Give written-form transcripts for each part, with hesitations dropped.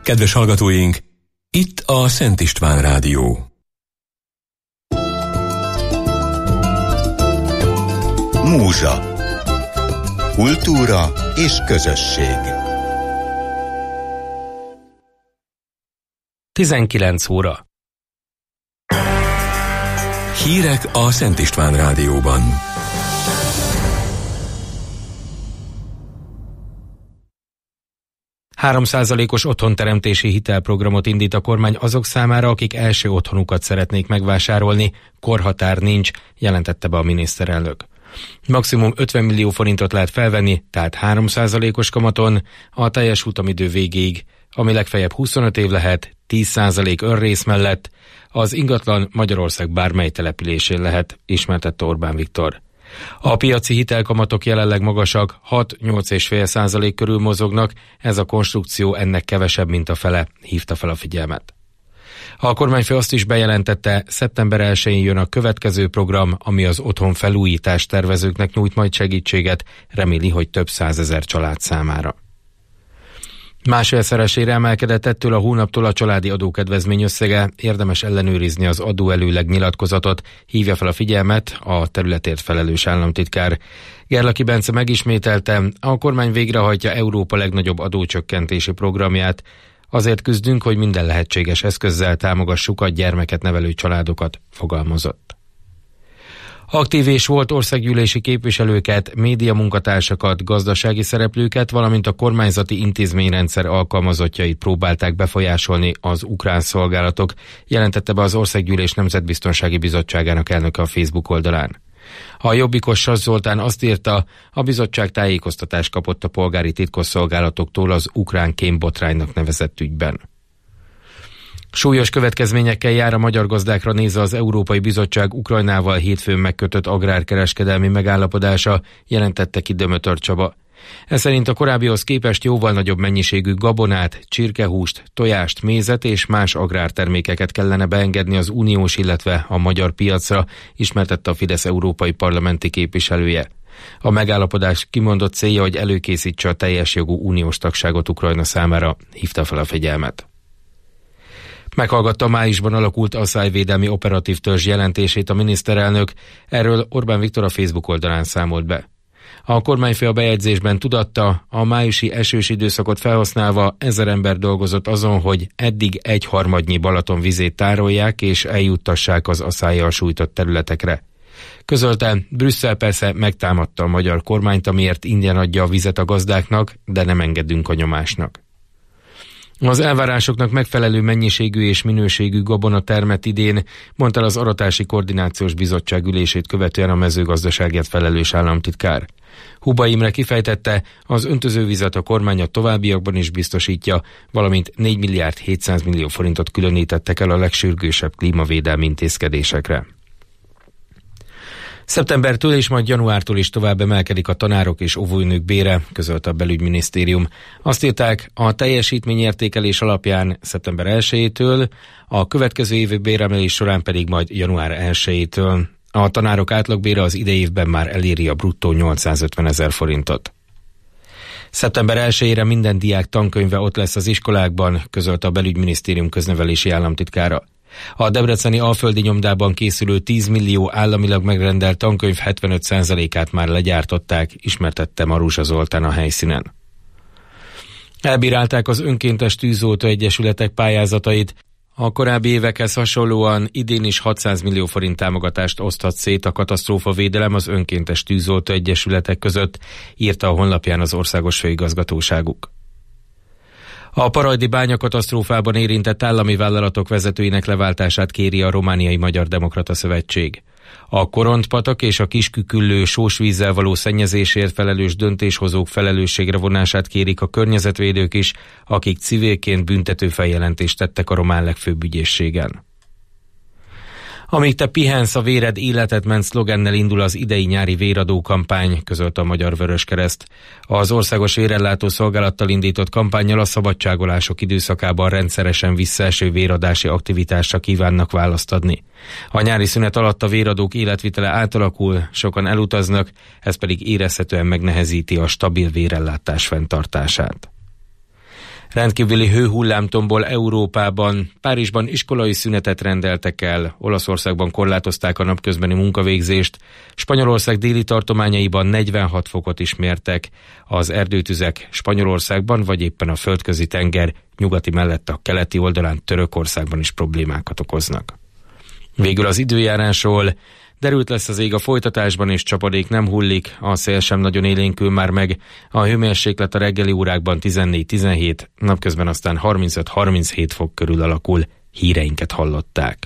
Kedves hallgatóink, itt a Szent István Rádió. Múzsa. Kultúra és közösség. 19 óra. Hírek a Szent István Rádióban. %3-os otthonteremtési hitelprogramot indít a kormány azok számára, akik első otthonukat szeretnék megvásárolni. Korhatár nincs, jelentette be a miniszterelnök. Maximum 50 millió forintot lehet felvenni, tehát 3%-os kamaton a teljes futamidő végéig, ami legfeljebb 25 év lehet, 10% önrész mellett. Az ingatlan Magyarország bármely településén lehet, ismertette Orbán Viktor. A piaci hitelkamatok jelenleg magasak, 6-8,5% körül mozognak, ez a konstrukció ennek kevesebb, mint a fele, hívta fel a figyelmet. A kormányfő azt is bejelentette, szeptember 1-én jön a következő program, ami az otthon felújítás tervezőknek nyújt majd segítséget, reméli, hogy több 100 000 család számára. Másfélszeresére emelkedett ettől a hónaptól a családi adókedvezmény összege, érdemes ellenőrizni az adóelőleg nyilatkozatot, hívja fel a figyelmet a területért felelős államtitkár. Gerlaki Bence megismételte, a kormány végrehajtja Európa legnagyobb adócsökkentési programját. Azért küzdünk, hogy minden lehetséges eszközzel támogassuk a gyermeket nevelő családokat, fogalmazott. Aktív és volt országgyűlési képviselőket, médiamunkatársakat, gazdasági szereplőket, valamint a kormányzati intézményrendszer alkalmazottjait próbálták befolyásolni az ukrán szolgálatok, jelentette be az Országgyűlés Nemzetbiztonsági Bizottságának elnöke a Facebook oldalán. A jobbikos Sass Zoltán azt írta, a bizottság tájékoztatást kapott a polgári titkosszolgálatoktól az ukrán kémbotránynak nevezett ügyben. Súlyos következményekkel jár a magyar gazdákra nézve az Európai Bizottság Ukrajnával hétfőn megkötött agrárkereskedelmi megállapodása, jelentette ki Dömötör Csaba. Ez szerint a korábbihoz képest jóval nagyobb mennyiségű gabonát, csirkehúst, tojást, mézet és más agrártermékeket kellene beengedni az uniós, illetve a magyar piacra, ismertette a Fidesz európai parlamenti képviselője. A megállapodás kimondott célja, hogy előkészítse a teljes jogú uniós tagságot Ukrajna számára, hívta fel a figyelmet. Meghallgatta a májusban alakult asszályvédelmi operatív törzs jelentését a miniszterelnök, erről Orbán Viktor a Facebook oldalán számolt be. A kormányfő a bejegyzésben tudatta, a májusi esős időszakot felhasználva 1000 ember dolgozott azon, hogy eddig 1/3 Balaton vizét tárolják és eljuttassák az asszállyal sújtott területekre. Közölte, Brüsszel persze megtámadta a magyar kormányt, amiért ingyen adja a vizet a gazdáknak, de nem engedünk a nyomásnak. Az elvárásoknak megfelelő mennyiségű és minőségű gabona termett idén, mondta az Aratási Koordinációs Bizottság ülését követően a mezőgazdaságért felelős államtitkár. Huba Imre kifejtette, az öntözővizet a kormány a továbbiakban is biztosítja, valamint 4 milliárd 700 millió forintot különítettek el a legsürgősebb klímavédelmi intézkedésekre. Szeptembertől és majd januártól is tovább emelkedik a tanárok és óvónők bére, közölte a belügyminisztérium. Azt írták, a teljesítményértékelés alapján szeptember 1-től, a következő évi béremelés során pedig majd január 1-től. A tanárok átlagbére az idei évben már eléri a bruttó 850 000 forintot. Szeptember 1-ére minden diák tankönyve ott lesz az iskolákban, közölte a belügyminisztérium köznevelési államtitkára. A debreceni Alföldi nyomdában készülő 10 millió államilag megrendelt tankönyv 75%-át már legyártották, ismertette Maruzsa Zoltán a helyszínen. Elbírálták az önkéntes tűzoltó egyesületek pályázatait. A korábbi évekhez hasonlóan idén is 600 millió forint támogatást oszthat szét a katasztrófavédelem az önkéntes tűzoltó egyesületek között, írta a honlapján az országos főigazgatóságuk. A parajdi bányakatasztrófában érintett állami vállalatok vezetőinek leváltását kéri a Romániai Magyar Demokrata Szövetség. A Korontpatak és a Kisküküllő sósvízzel való szennyezésért felelős döntéshozók felelősségre vonását kérik a környezetvédők is, akik civilként büntető feljelentést tettek a román legfőbb ügyészségen. Amíg te pihensz, a véred életet ment szlogennel indul az idei nyári véradó kampány, közölte a Magyar Vöröskereszt. Az Országos Vérellátó Szolgálattal indított kampánnyal a szabadságolások időszakában rendszeresen visszaeső véradási aktivitásra kívánnak választ adni. A nyári szünet alatt a véradók életvitele átalakul, sokan elutaznak, ez pedig érezhetően megnehezíti a stabil vérellátás fenntartását. Rendkívüli hőhullámtomból Európában. Párizsban iskolai szünetet rendeltek el, Olaszországban korlátozták a napközbeni munkavégzést, Spanyolország déli tartományaiban 46 fokot is mértek. Az erdőtüzek Spanyolországban vagy éppen a Földközi tenger nyugati mellett a keleti oldalán Törökországban is problémákat okoznak. Végül az időjárásról. Derült lesz az ég a folytatásban, és csapadék nem hullik, a szél sem nagyon élénkül már meg, a hőmérséklet a reggeli órákban 14-17, napközben aztán 35-37 fok körül alakul. Híreinket hallották.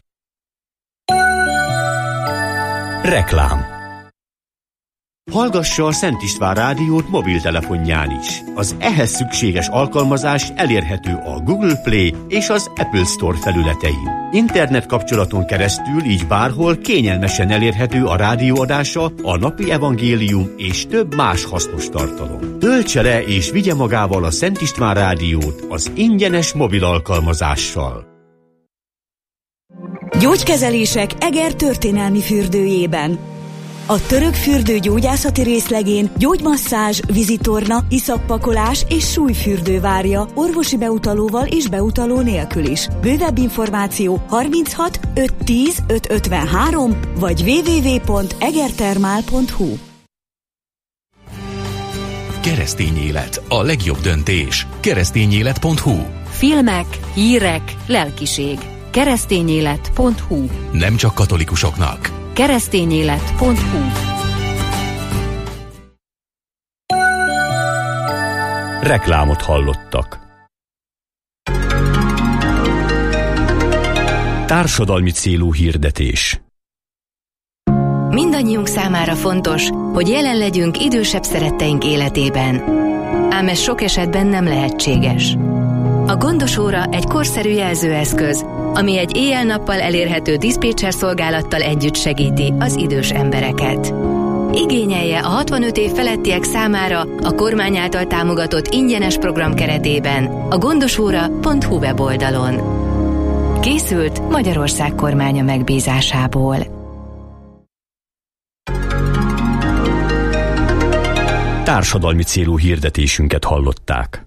Reklám. Hallgassa a Szent István rádiót mobiltelefonján is. Az ehhez szükséges alkalmazás elérhető a Google Play és az Apple Store felületein. Internet kapcsolaton keresztül így bárhol kényelmesen elérhető a rádióadása, a napi evangélium és több más hasznos tartalom. Töltse le és vigye magával a Szent István rádiót az ingyenes mobil alkalmazással. Gyógykezelések Eger történelmi fürdőjében. A török fürdő gyógyászati részlegén gyógymasszázs, vizitorna, iszappakolás és súlyfürdő várja orvosi beutalóval és beutaló nélkül is. Bővebb információ 36 510 553 vagy www.egertermál.hu. Keresztény élet, a legjobb döntés. Keresztényélet.hu. Filmek, hírek, lelkiség. Keresztényélet.hu. Nem csak katolikusoknak. Keresztényélet.hu. Reklámot hallottak. Társadalmi célú hirdetés. Mindannyiunk számára fontos, hogy jelen legyünk idősebb szeretteink életében. Ám ez sok esetben nem lehetséges. A gondos óra egy korszerű jelzőeszköz, ami egy éjjel-nappal elérhető diszpécser szolgálattal együtt segíti az idős embereket. Igényelje a 65 év felettiek számára a kormány által támogatott ingyenes program keretében a gondosóra.hu weboldalon. Készült Magyarország kormánya megbízásából. Társadalmi célú hirdetésünket hallották.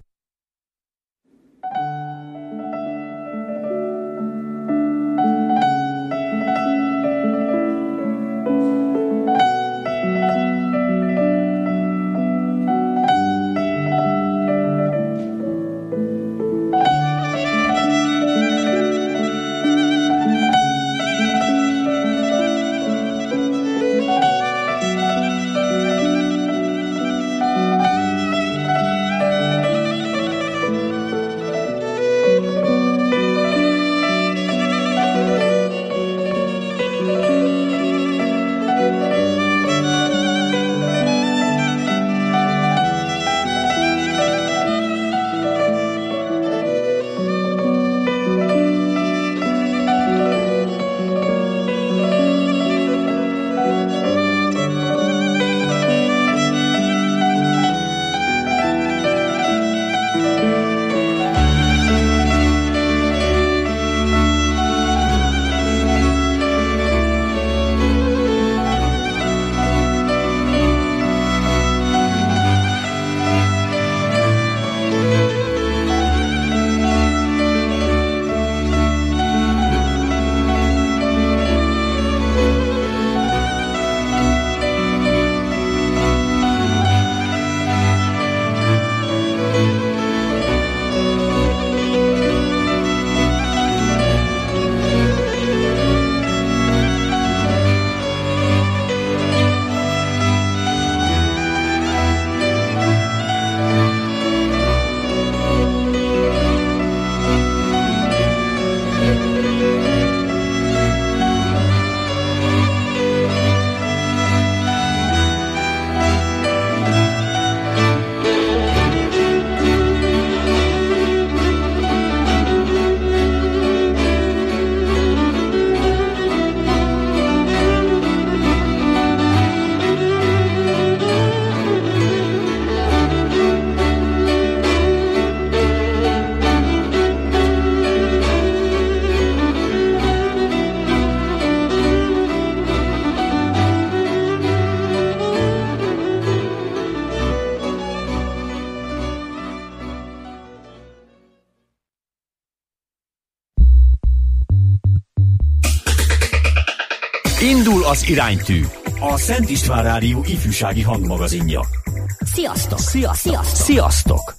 Indul az iránytű, a Szent István Rádió ifjúsági hangmagazinja. Sziasztok! Sziasztok!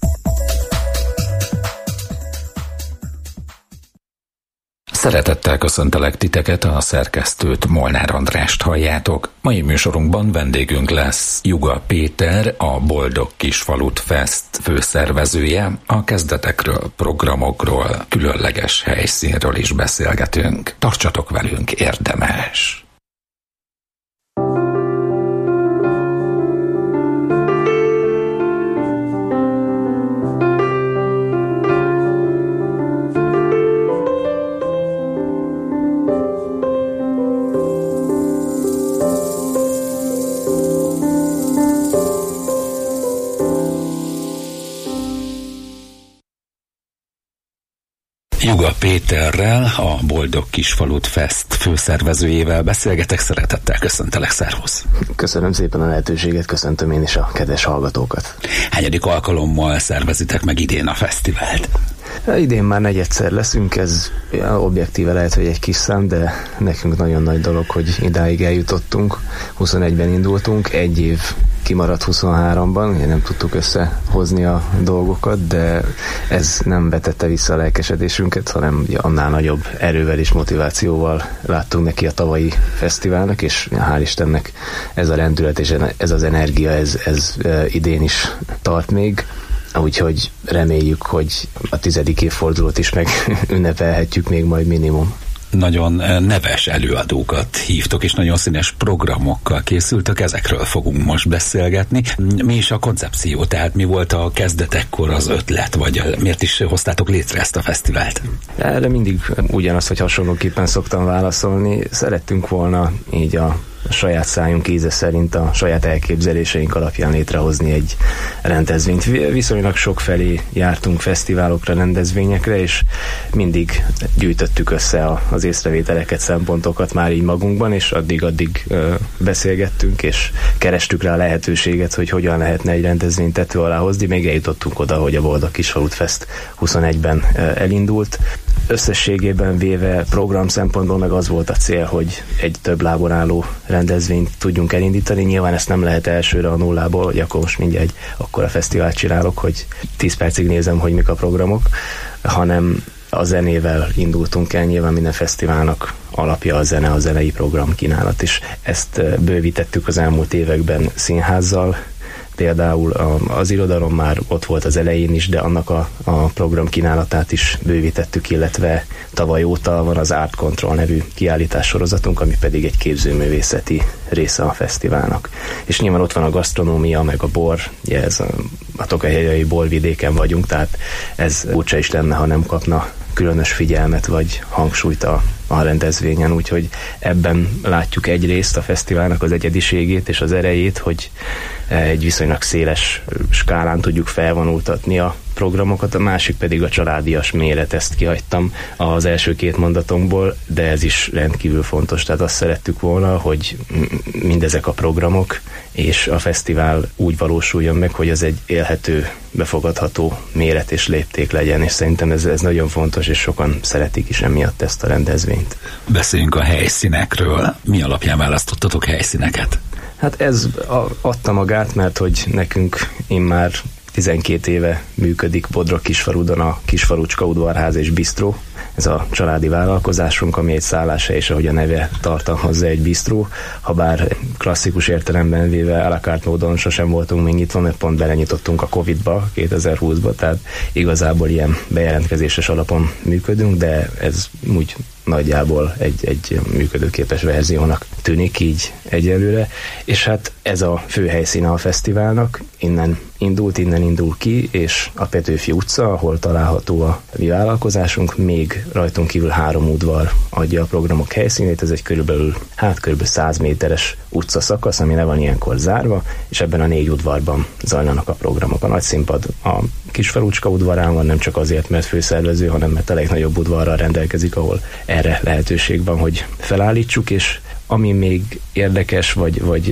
Szeretettel köszöntelek titeket, a szerkesztőt, Molnár Andrást halljátok. Mai műsorunkban vendégünk lesz Juga Péter, a Boldog Kisfalut Fest főszervezője. A kezdetekről, programokról, különleges helyszínről is beszélgetünk. Tartsatok velünk, érdemes! Juga Péterrel, a Boldog Kisfalut Fest főszervezőjével beszélgetek. Szeretettel köszöntelek, szervusz! Köszönöm szépen a lehetőséget, köszöntöm én is a kedves hallgatókat. Hányadik alkalommal szervezitek meg idén a fesztivált? Idén már negyedszer leszünk, ez objektíve lehet, hogy egy kis szám, de nekünk nagyon nagy dolog, hogy idáig eljutottunk. 21-ben indultunk, egy év kimaradt 23-ban, nem tudtuk összehozni a dolgokat, de ez nem vetette vissza a lelkesedésünket, hanem annál nagyobb erővel és motivációval láttunk neki a tavalyi fesztiválnak, és hál' Istennek ez a lendület és ez az energia, ez idén is tart még. Úgyhogy reméljük, hogy a 10. évfordulót is meg ünnepelhetjük még majd minimum. Nagyon neves előadókat hívtok, és nagyon színes programokkal készültök, ezekről fogunk most beszélgetni. Mi is a koncepció, tehát mi volt a kezdetekkor az ötlet, vagy miért is hoztátok létre ezt a fesztivált? Erre mindig ugyanazt, hogy hasonlóképpen szoktam válaszolni. Szerettünk volna így a saját szájunk íze szerint a saját elképzeléseink alapján létrehozni egy rendezvényt. Viszonylag sokfelé jártunk fesztiválokra, rendezvényekre, és mindig gyűjtöttük össze az észrevételeket, szempontokat már így magunkban, és addig beszélgettünk, és kerestük rá a lehetőséget, hogy hogyan lehetne egy rendezvényt tető alá hozni. Még eljutottunk oda, hogy a Boldog Kisfalut Fest 21-ben elindult. Összességében véve program szempontból meg az volt a cél, hogy egy több lábon álló rendezvényt tudjunk elindítani. Nyilván ezt nem lehet elsőre a nullából, hogy akkor most mindjárt egy akkora fesztivált csinálok, hogy 10 percig nézem, hogy mik a programok, hanem a zenével indultunk el. Nyilván minden fesztiválnak alapja a zene, a zenei program kínálat, és ezt bővítettük az elmúlt években színházzal. Például az irodalom már ott volt az elején is, de annak a program kínálatát is bővítettük, illetve tavaly óta van az Art Control nevű kiállítássorozatunk, ami pedig egy képzőművészeti része a fesztiválnak. És nyilván ott van a gasztronómia, meg a bor, ugye ez a Tokaj-hegyai borvidéken vagyunk, tehát ez furcsa is lenne, ha nem kapna különös figyelmet vagy hangsúlyt a rendezvényen, úgyhogy ebben látjuk egyrészt a fesztiválnak az egyediségét és az erejét, hogy egy viszonylag széles skálán tudjuk felvonultatni a programokat, a másik pedig a családias méret, ezt kihagytam az első két mondatomból, de ez is rendkívül fontos, tehát azt szerettük volna, hogy mindezek a programok és a fesztivál úgy valósuljon meg, hogy az egy élhető, befogadható méret és lépték legyen, és szerintem ez nagyon fontos, és sokan szeretik is emiatt ezt a rendezvényt. Beszéljünk a helyszínekről. Mi alapján választottatok helyszíneket? Hát ez adta magát, mert hogy nekünk immár 12 éve működik Bodrog-Kisfarudon a Kisfalucska udvarház és bisztró. Ez a családi vállalkozásunk, ami egy szálláshely, és ahogy a neve tartalmazza, egy bisztró. Habár klasszikus értelemben véve à la carte módon sosem voltunk még nyitva, mert pont belenyitottunk a Covid-ba 2020-ba, tehát igazából ilyen bejelentkezéses alapon működünk, de ez úgy nagyjából egy működőképes verziónak tűnik így egyelőre, és hát ez a fő helyszíne a fesztiválnak, innen indul ki, és a Petőfi utca, ahol található a mi vállalkozásunk, még rajtunk kívül 3 udvar adja a programok helyszínét, ez egy körülbelül 100 méteres utcaszakasz, ami le van ilyenkor zárva, és ebben a 4 udvarban zajlanak a programok. A nagy színpad a Kisfalucska udvarán van, nem csak azért, mert főszervező, hanem mert a legnagyobb udvarral rendelkezik, ahol erre lehetőség van, hogy felállítsuk, és ami még érdekes, vagy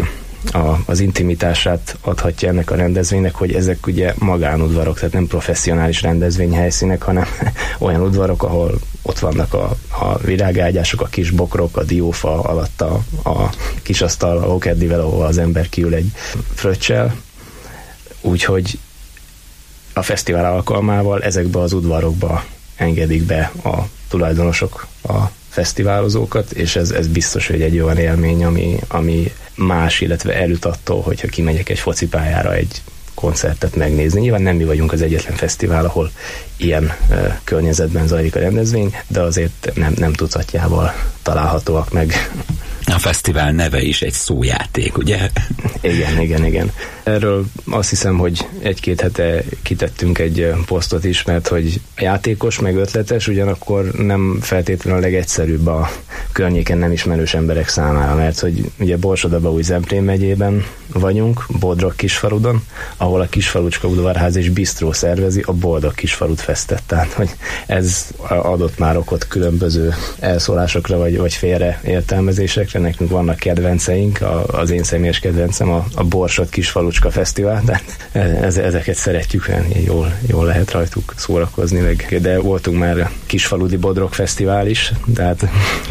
az intimitását adhatja ennek a rendezvénynek, hogy ezek ugye magánudvarok, tehát nem professzionális rendezvényhelyszínek, hanem olyan udvarok, ahol ott vannak a virágágyások, a kis bokrok, a diófa alatt a kis asztal, a hokeddivel, ahol az ember kiül egy fröccsel. Úgyhogy a fesztivál alkalmával ezekbe az udvarokba engedik be a tulajdonosok a fesztiválozókat, és ez biztos, hogy egy olyan élmény, ami más, illetve elüt attól, hogyha kimegyek egy focipályára egy koncertet megnézni. Nyilván nem mi vagyunk az egyetlen fesztivál, ahol ilyen környezetben zajlik a rendezvény, de azért nem tucatjával találhatóak meg. A fesztivál neve is egy szójáték, ugye? Igen. Erről azt hiszem, hogy 1-2 hete kitettünk egy posztot is, mert hogy játékos, meg ötletes, ugyanakkor nem feltétlenül a legegyszerűbb a környéken nem ismerős emberek számára, mert hogy ugye Borsod-Abaúj-Zemplén megyében vagyunk, Bodrog Kisfaludon, ahol a Kisfalucska udvarház és bisztró szervezi a Boldog Kisfalut Festet. Tehát, hogy ez adott már okot különböző elszólásokra, vagy félreértelmezésekre. Nekünk vannak kedvenceink, az én személyes kedvencem a Borsod Kisfalucska Fesztivál, de ezeket szeretjük, jól lehet rajtuk szórakozni, de voltunk már Kisfaludi Bodrog Fesztivál is, tehát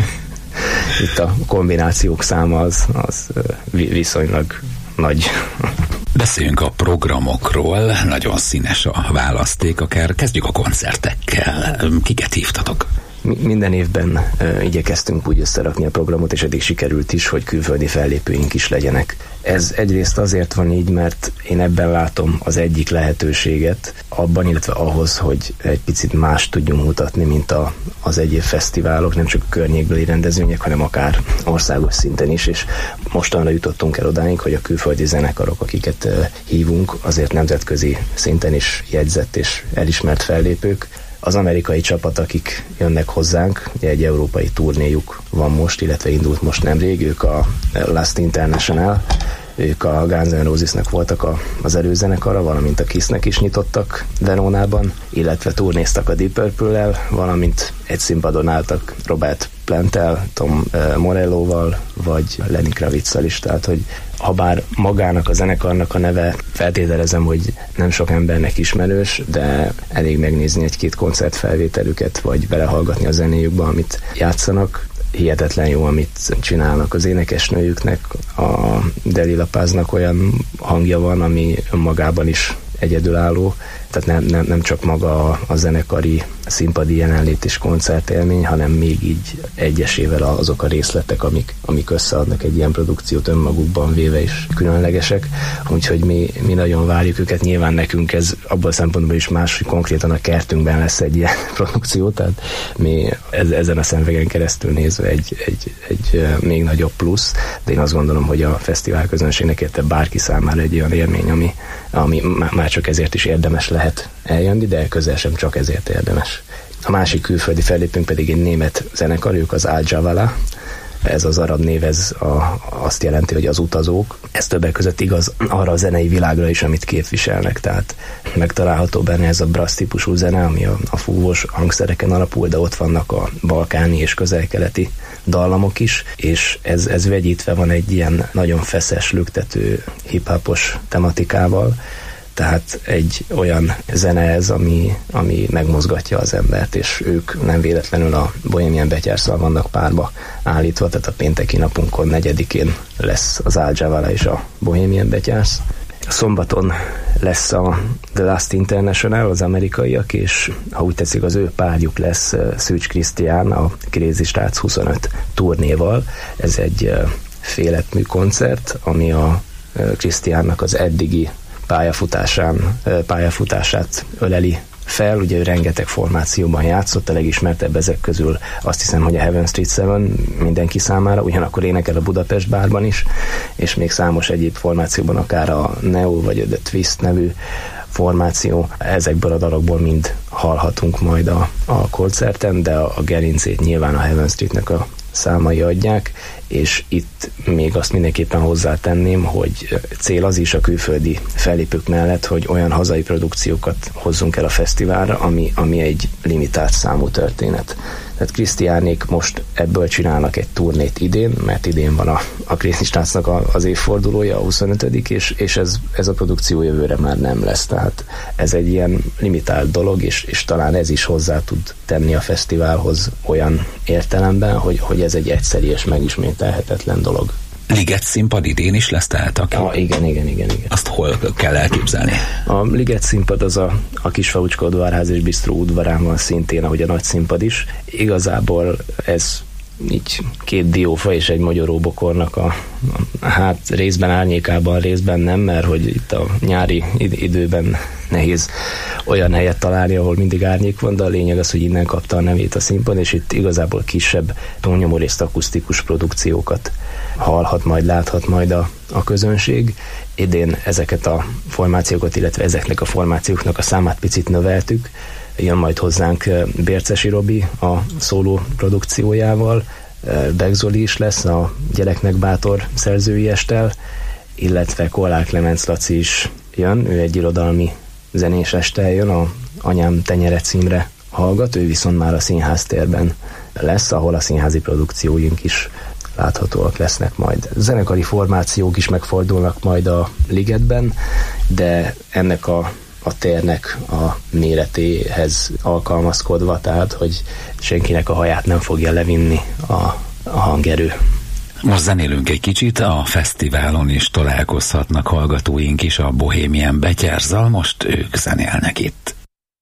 itt a kombinációk száma az viszonylag nagy. Beszéljünk a programokról, nagyon színes a választék, akár kezdjük a koncertekkel. Kiket hívtatok? Minden évben igyekeztünk úgy összerakni a programot, és eddig sikerült is, hogy külföldi fellépőink is legyenek. Ez egyrészt azért van így, mert én ebben látom az egyik lehetőséget abban, illetve ahhoz, hogy egy picit más tudjunk mutatni, mint az egyéb fesztiválok, nem csak a környékbeli rendezvények, hanem akár országos szinten is, és mostanra jutottunk el odáig, hogy a külföldi zenekarok, akiket hívunk, azért nemzetközi szinten is jegyzett és elismert fellépők. Az amerikai csapat, akik jönnek hozzánk, ugye egy európai turnéjuk van most, illetve indult most nemrég, ők a Last International, ők a Guns N' Rosesnek voltak az előzenekara, valamint a Kissnek is nyitottak Verónában, illetve turnéztak a Deep Purple-lel, valamint egy színpadon álltak Robert Plant-tel, Tom Morello-val, vagy Lenny Kravitzal is, tehát hogy habár magának a zenekarnak a neve feltételezem, hogy nem sok embernek ismerős, de elég megnézni 1-2 koncertfelvételüket, vagy belehallgatni a zenéjükbe, amit játszanak. Hihetetlen jó, amit csinálnak az énekesnőjüknek. A Delila Paznak olyan hangja van, ami önmagában is egyedülálló, tehát nem csak maga a zenekari színpadi jelenlét és koncertélmény, hanem még így egyesével azok a részletek, amik összeadnak egy ilyen produkciót önmagukban véve is különlegesek. Úgyhogy mi nagyon várjuk őket. Nyilván nekünk ez abban a szempontból is más, hogy konkrétan a kertünkben lesz egy ilyen produkció, tehát mi ezen a szemvegen keresztül nézve egy még nagyobb plusz, de én azt gondolom, hogy a fesztivál közönségnek érte bárki számára egy olyan élmény, ami már csak ezért is érdemes lehet eljönni, de közel sem csak ezért érdemes. A másik külföldi fellépünk pedig egy német zenekar, ők az Al Javala. Ez az arab név, azt jelenti, hogy az utazók. Ez többek között igaz arra a zenei világra is, amit képviselnek, tehát megtalálható benne ez a brass típusú zene, ami a fúvós hangszereken alapul, de ott vannak a balkáni és közel-keleti dallamok is, és ez vegyítve van egy ilyen nagyon feszes, lüktető hip-hopos tematikával, tehát egy olyan zene ez, ami megmozgatja az embert, és ők nem véletlenül a Bohemian Betyársszal vannak párba állítva, tehát a pénteki napunkon 4-én lesz az Al Javala és a Bohemian Betyársz. Szombaton lesz a The Last International, az amerikaiak, és ha úgy tetszik, az ő párjuk lesz Szűcs Krisztián, a Crazy Srác 25 turnéval. Ez egy féletmű koncert, ami a Krisztiánnak az eddigi pályafutását öleli fel, ugye ő rengeteg formációban játszott, a legismertebb ezek közül azt hiszem, hogy a Heaven Street 7 mindenki számára, ugyanakkor énekel a Budapest Bárban is, és még számos egyéb formációban, akár a Neo vagy a The Twist nevű formáció, ezekből a dalokból mind hallhatunk majd a koncerten, de a gerincét nyilván a Heaven Streetnek a számai adják, és itt még azt mindenképpen hozzátenném, hogy cél az is a külföldi fellépők mellett, hogy olyan hazai produkciókat hozzunk el a fesztiválra, ami egy limitált számú történet. Tehát Krisztiánék most ebből csinálnak egy turnét idén, mert idén van a Krésznyi srácnak az évfordulója, a 25. és ez a produkció jövőre már nem lesz. Tehát ez egy ilyen limitált dolog, és talán ez is hozzá tud tenni a fesztiválhoz olyan értelemben, hogy ez egy egyszeri és megismételhetetlen dolog. Liget színpad idén is lesz tehát? Igen. Azt hol kell elképzelni? A Liget színpad az a Kisfalucska udvarház és bisztró udvarán van szintén, ahogy a nagy színpad is. Igazából ez így 2 diófa és egy magyaróbokornak hát részben árnyékában, részben nem, mert hogy itt a nyári időben nehéz olyan helyet találni, ahol mindig árnyék van, de a lényeg az, hogy innen kapta a nevét a színpad, és itt igazából kisebb, túlnyomórészt akusztikus produkciókat hallhat majd, láthat majd a közönség. Idén ezeket a formációkat, illetve ezeknek a formációknak a számát picit növeltük. Jön majd hozzánk Bércesi Robi a szóló produkciójával, Beck Zoli is lesz a Gyereknek bátor szerzői estel, illetve Kollár Klemenc Laci is jön, ő egy irodalmi zenés estel jön, a Anyám tenyere címre hallgat, ő viszont már a színháztérben lesz, ahol a színházi produkcióink is láthatóak lesznek majd. Zenekari formációk is megfordulnak majd a Ligetben, de ennek a térnek a méretéhez alkalmazkodva, tehát hogy senkinek a haját nem fogja levinni a hangerő. Most zenélünk egy kicsit, a fesztiválon is találkozhatnak hallgatóink is a Bohemian Betyárzzal, most ők zenélnek itt.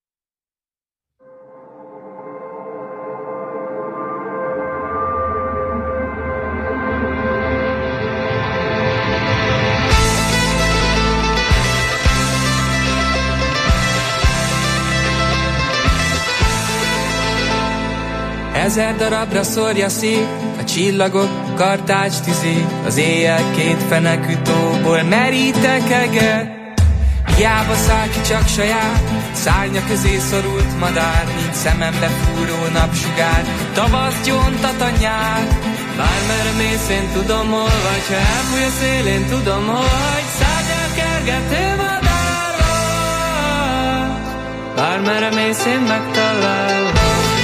Ezer darabra szórja szét a csillagok kartács tüzét, az éjjel 2 fenekű tóból merítek eget. Hiába száll ki csak saját, szárnya közé szorult madár, nincs szemembe fúró napsugár, tavasz gyóntat a nyár. Bármerre mész, én tudom hol vagy, ha elfúj a szél, én tudom hogy szárnyal kergető madár vagy. Bármerre mész, én megtalálom.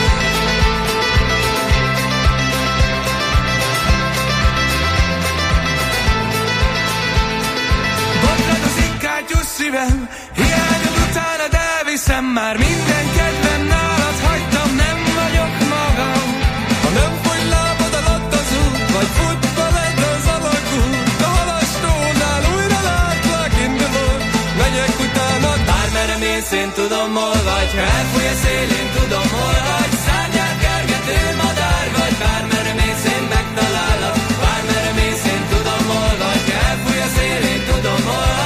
Szívem, hiányod utánad elviszem, már minden kedvem nálad hagytam, nem vagyok magam. Ha nem fogy lábad alatt az út, vagy fut veled az alagút, a halastónál újra látlak, indulok, megyek utána. Bármerre mész, én tudom hol vagy, ha elfúj a szél, én tudom hol vagy. Szárnyát kergető madár vagy, bármerre mész, én megtalállak. Bármerre mész, én tudom hol vagy, ha elfúj a szél, én tudom hol vagy.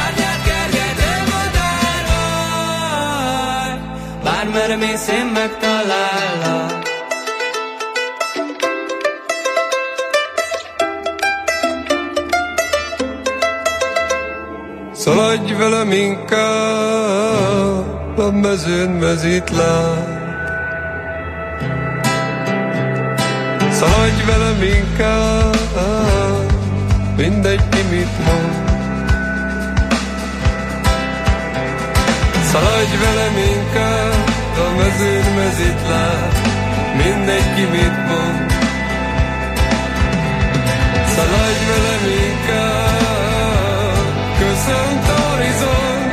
Bármerre mész, én megtalállak. Szaladj velem inkább a mezőn mezítláb. Szaladj velem inkább, mindegy ki mit mond. Szaladj velem inkább a mezőn mezitláb, mindegy ki mit mond. Szaladj velem inkább, köszönt a horizont.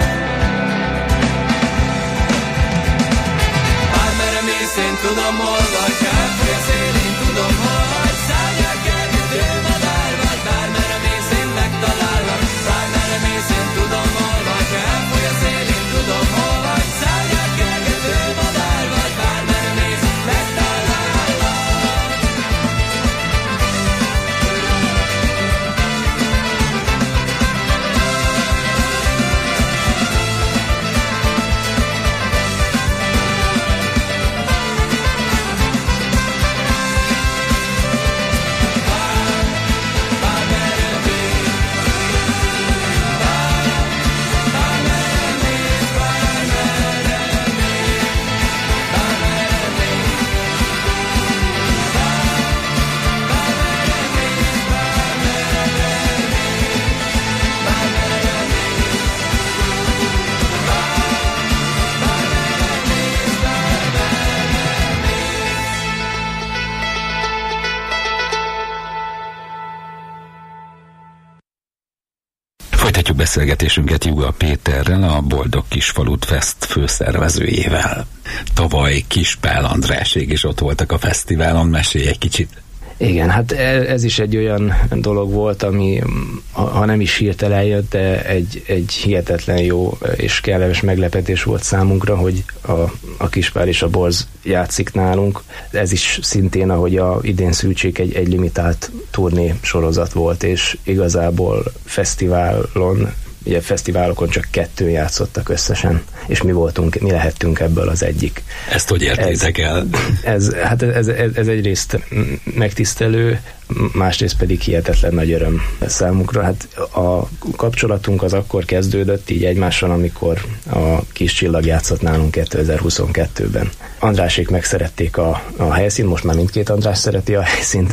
Bármerre mész, én tudom hol vagy, elfúj a szél, én tudom hol vagy. Szárnyal kergető madár vagy, bármerre mész, én megtalállak. Bármerre mész, én tudom hol vagy, elfúj a szél, én tudom hol vagy. Szárnyal kergető madár vagy, bármerre mész, megtalállak. Folytatjuk beszélgetésünket Juga Péterrel, a Boldog Kisfalut Fest főszervezőjével. Tavaly Kispál Andrásék is ott voltak a fesztiválon, mesélj egy kicsit. Igen, hát ez is egy olyan dolog volt, ami, ha nem is hirtelen jött, de egy hihetetlen jó és kellemes meglepetés volt számunkra, hogy a Kispál és a Borz játszik nálunk. Ez is szintén, ahogy a idén Szűcsék egy limitált turné sorozat volt, és igazából fesztiválokon csak 2 játszottak összesen, és mi lehettünk ebből az egyik. Ezt hogy értétek el? Ez egyrészt megtisztelő, másrészt pedig hihetetlen nagy öröm számunkra. Hát a kapcsolatunk az akkor kezdődött így egymással, amikor a Kis Csillag játszott nálunk 2022-ben. Andrásék megszerették a helyszínt, most már mindkét András szereti a helyszínt,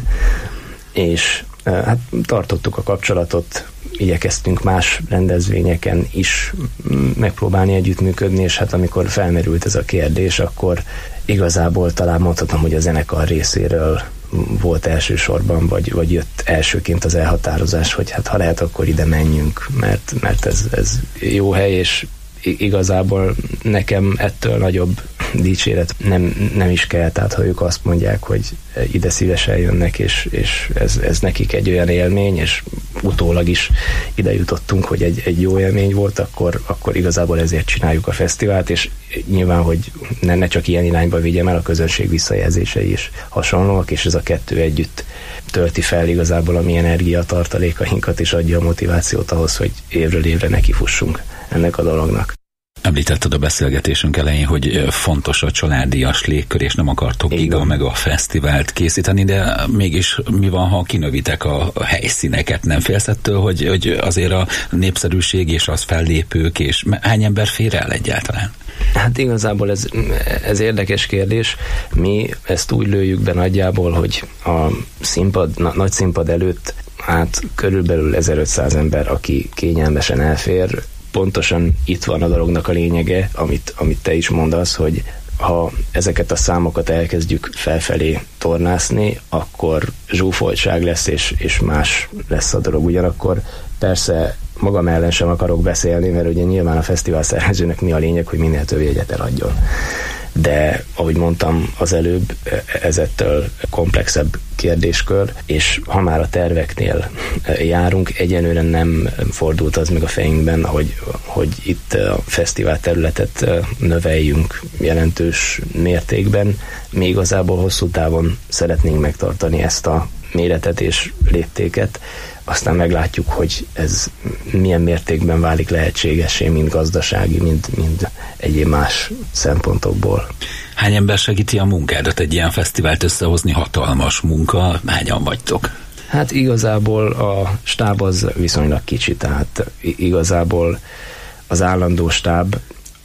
és hát tartottuk a kapcsolatot, igyekeztünk más rendezvényeken is megpróbálni együttműködni, és hát amikor felmerült ez a kérdés, akkor igazából talán mondhatom, hogy a zenekar részéről volt elsősorban, vagy jött elsőként az elhatározás, hogy hát ha lehet, akkor ide menjünk, mert ez jó hely, és igazából nekem ettől nagyobb dicséret nem is kell, tehát ha ők azt mondják, hogy ide szívesen jönnek, és ez nekik egy olyan élmény, és utólag is ide jutottunk, hogy egy jó élmény volt, akkor igazából ezért csináljuk a fesztivált, és nyilván, hogy ne csak ilyen irányba vigyem el, a közönség visszajelzései is hasonlóak, és ez a 2 együtt tölti fel igazából a mi energiatartalékainkat, és adja a motivációt ahhoz, hogy évről évre nekifussunk ennek a dolognak. Említetted a beszélgetésünk elején, hogy fontos a családias légkör, és nem akartok Giga meg a fesztivált készíteni, de mégis mi van, ha kinövitek a helyszíneket? Nem félsz ettől, hogy azért a népszerűség és az fellépők, és hány ember fér el egyáltalán? Hát igazából ez érdekes kérdés. Mi ezt úgy lőjük be nagyjából, hogy a nagy színpad előtt körülbelül 1500 ember, aki kényelmesen elfér. Pontosan itt van a dolognak a lényege, amit te is mondasz, hogy ha ezeket a számokat elkezdjük felfelé tornászni, akkor zsúfoltság lesz, és más lesz a dolog. Ugyanakkor persze magam ellen sem akarok beszélni, mert ugye nyilván a fesztivál szervezőnek mi a lényeg, hogy minél több jegyet eladjon. De ahogy mondtam az előbb, ez ettől komplexebb kérdéskör, és ha már a terveknél járunk, egyenlőre nem fordult az meg a fejünkben, hogy itt a fesztivál területet növeljünk jelentős mértékben. Mi igazából hosszú távon szeretnénk megtartani ezt a méretet és léptéket, aztán meglátjuk, hogy ez milyen mértékben válik lehetségessé, mind gazdasági, mind egyéb más szempontokból. Hány ember segíti a munkádat? Egy ilyen fesztivált összehozni hatalmas munka. Hányan vagytok? Hát igazából a stáb az viszonylag kicsi, tehát igazából az állandó stáb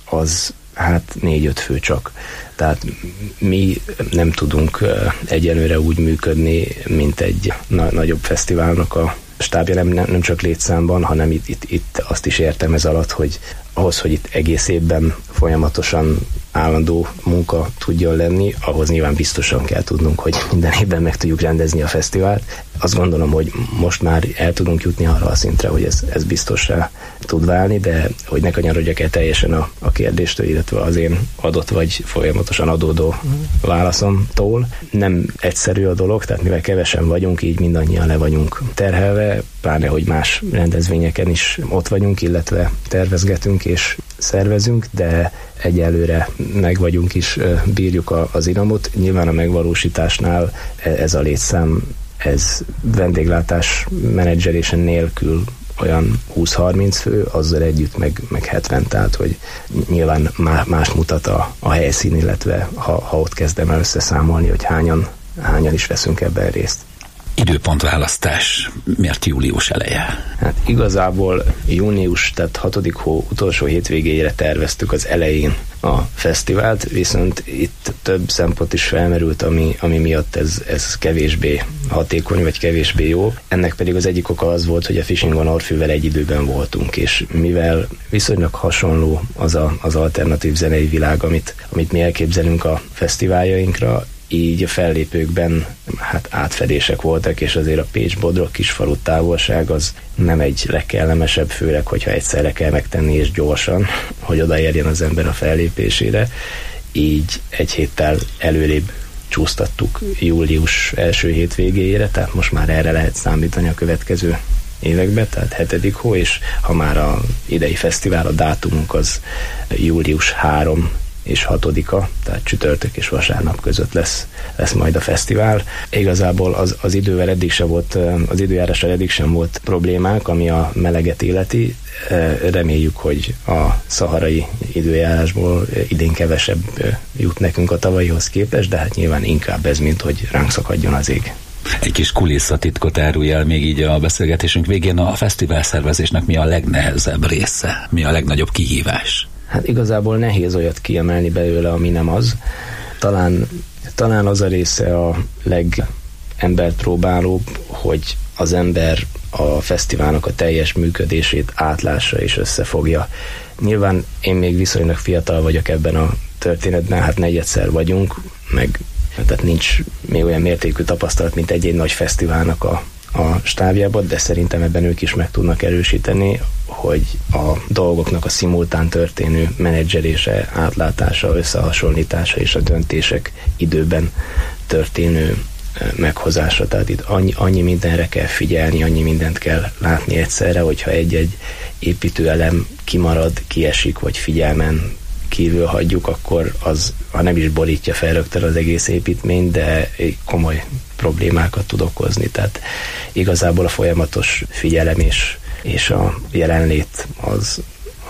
az 4-5 fő csak. Tehát mi nem tudunk egyelőre úgy működni, mint egy nagyobb fesztiválnak a stábja, nem csak létszámban, hanem itt azt is értem ez alatt, hogy ahhoz, hogy itt egész évben folyamatosan állandó munka tudjon lenni, ahhoz nyilván biztosan kell tudnunk, hogy minden évben meg tudjuk rendezni a fesztivált. Azt gondolom, hogy most már el tudunk jutni arra a szintre, hogy ez biztossá tud válni, de hogy ne kanyarodjak el teljesen a kérdéstől, illetve az én adott vagy folyamatosan adódó válaszomtól. Nem egyszerű a dolog, tehát mivel kevesen vagyunk, így mindannyian le vagyunk terhelve, pláne, hogy más rendezvényeken is ott vagyunk, illetve tervezgetünk és szervezünk, de egyelőre meg vagyunk is, bírjuk az iramot. Nyilván a megvalósításnál ez a létszám, ez vendéglátás menedzselése nélkül olyan 20-30 fő, azzal együtt meg 70, tehát hogy nyilván más mutat a helyszín, illetve ha ott kezdem el összeszámolni, hogy hányan is veszünk ebben részt. Időpontválasztás. Miért július eleje? Hát igazából június, tehát 6. hó utolsó hétvégéjére terveztük az elején a fesztivált, viszont itt több szempont is felmerült, ami miatt ez kevésbé hatékony, vagy kevésbé jó. Ennek pedig az egyik oka az volt, hogy a Fishing on Orfűvel egy időben voltunk, és mivel viszonylag hasonló az alternatív zenei világ, amit mi elképzelünk a fesztiváljainkra, így a fellépőkben hát átfedések voltak, és azért a Pécs-Bodrog Kisfalu távolság az nem egy legkellemesebb, főleg, hogyha egyszerre kell megtenni és gyorsan, hogy odaérjen az ember a fellépésére. Így egy héttel előrébb csúsztattuk július első hétvégéjére, tehát most már erre lehet számítani a következő években, tehát 7. hó, és ha már a idei fesztivál, a dátumunk az július 3 és 6-a, tehát csütörtök és vasárnap között lesz majd a fesztivál. Igazából az idővel eddig sem volt, az időjárással eddig sem volt problémák, ami a meleget illeti. Reméljük, hogy a szaharai időjárásból idén kevesebb jut nekünk a tavalyihoz képest, de hát nyilván inkább ez, mint hogy ránk szakadjon az ég. Egy kis kulisszatitkot árulj el még így a beszélgetésünk végén. A fesztivál szervezésnek mi a legnehezebb része? Mi a legnagyobb kihívás? Hát igazából nehéz olyat kiemelni belőle, ami nem az. Talán az a része a legemberpróbálóbb, hogy az ember a fesztiválnak a teljes működését átlássa és összefogja. Nyilván én még viszonylag fiatal vagyok ebben a történetben, hát negyedszer vagyunk, meg tehát nincs még olyan mértékű tapasztalat, mint egy nagy fesztiválnak a stábjában, de szerintem ebben ők is meg tudnak erősíteni, hogy a dolgoknak a szimultán történő menedzselése, átlátása, összehasonlítása és a döntések időben történő meghozása. Tehát itt annyi mindenre kell figyelni, annyi mindent kell látni egyszerre, hogyha egy-egy építőelem kimarad, kiesik, vagy figyelmen kívül hagyjuk, akkor az, ha nem is borítja fel rögtön az egész építményt, de komoly problémákat tud okozni. Tehát igazából a folyamatos figyelem és a jelenlét az,